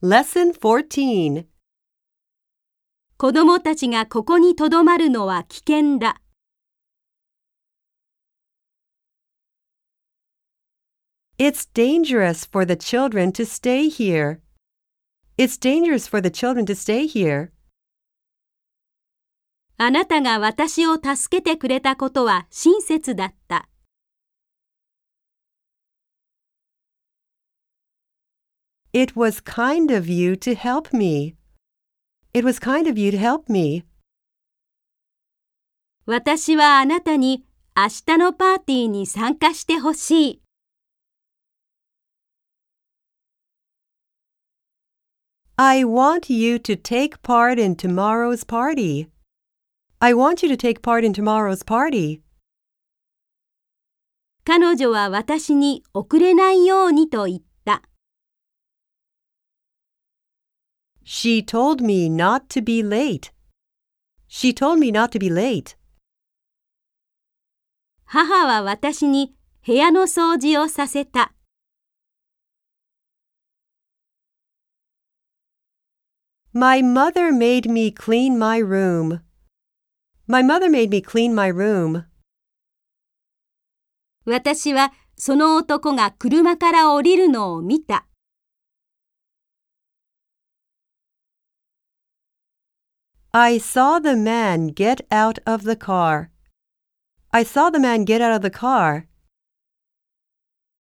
Lesson 14. 子供たちがここにとどまるのは危険だ。 It's dangerous for the children to stay here. It's dangerous for the children to stay here. あなたが私を助けてくれたことは親切だった。 It was kind of you to help me. It was kind of you to help me. 私はあなたに明日のパーティーに参加してほしい。 I want you to take part in tomorrow's party. I want you to take part in tomorrow's party. 彼女は私に遅れないようにと言った。 She told me not to be late. She told me not to be late. 母は私に部屋の掃除をさせた。 My mother made me clean my room. My mother made me clean my room. 私はその男が車から降りるのを見た。 I saw the man get out of the car. I saw the man get out of the car.